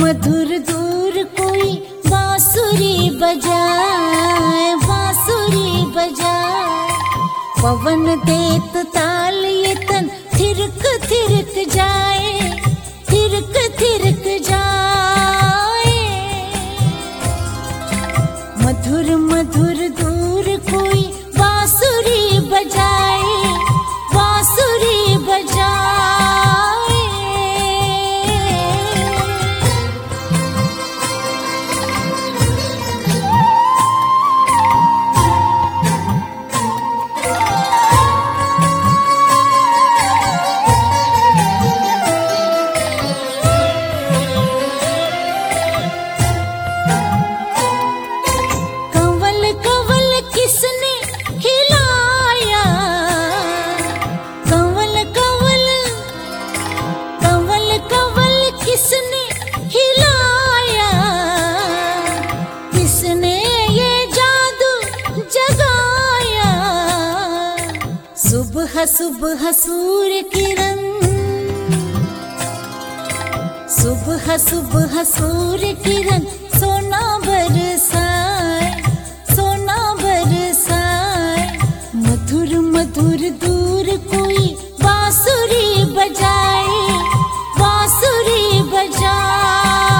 मधुर दूर कोई बांसुरी बजाए, बांसुरी बजाए। पवन देत ताल ये तन थिरक थिरक जाए, थिरक थिरक जाए। मधुर मधुर दूर कोई बांसुरी बजाए, बांसुरी बजाए। सुबह सुबह सूर्य किरण, सुबह सुबह सूर्य किरण सोना बरसाए, सोना बरसाए। मधुर मधुर दूर कोई बांसुरी बजाए, बांसुरी बजाए।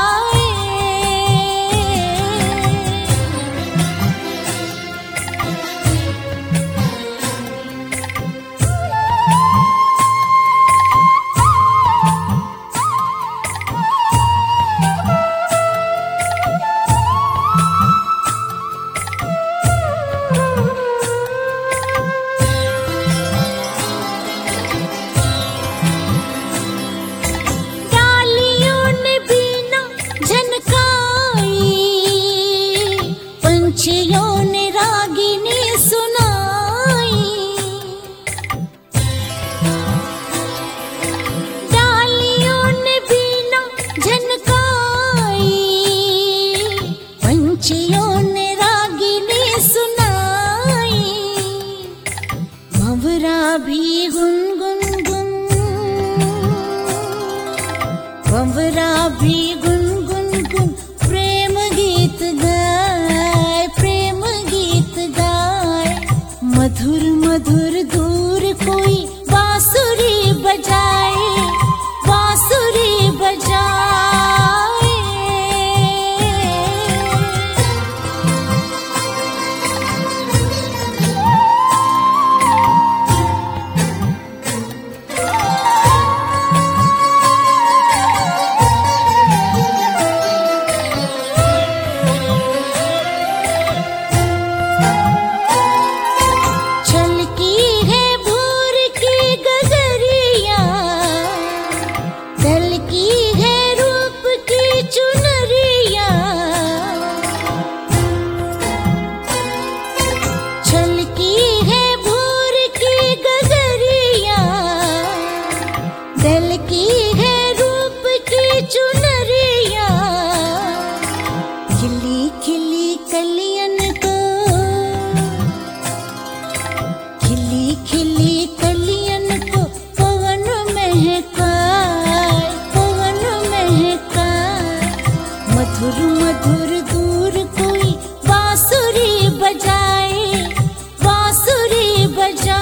पंछियों ने रागिनी सुनाई, डालियों ने बीना झनकाई। पंछियों ने रागिनी सुनाई, भंवरा भी गुनगुन गुन, भंवरा भी गुनगुन गुन प्रेम गीत गाए, प्रेम गीत गाए। मधुर मधुर दूर कोई बांसुरी बजाए, बांसुरी बजाए। दल की है रूप की चुनरिया, खिली खिली कलियन को, खिली खिली कलियन को पवन महकाए, पवन महकाए। मधुर मधुर दूर कोई बांसुरी बजाए, बांसुरी बजाए।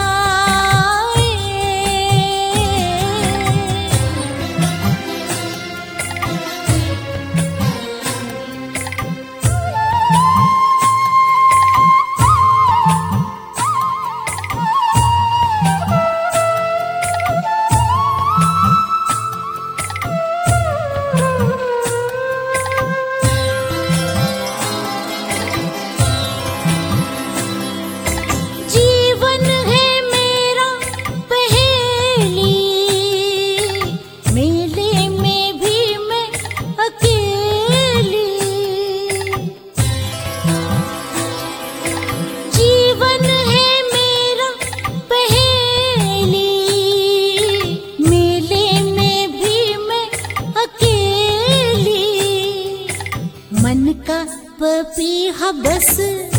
पपीहा बस,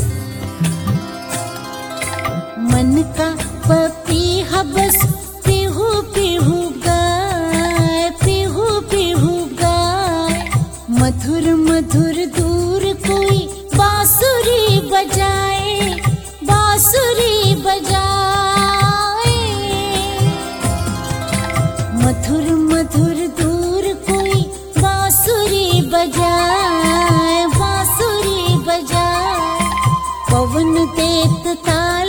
मन का पपीहा बस पीहू पीहू गाए, पीहू पीहू गाए। मधुर दूर कोई बांसुरी बजाए, बांसुरी बजाए। मधुर मधुर दूर कोई बांसुरी बजाए, बांसुरी बजाए। पवन देत ताल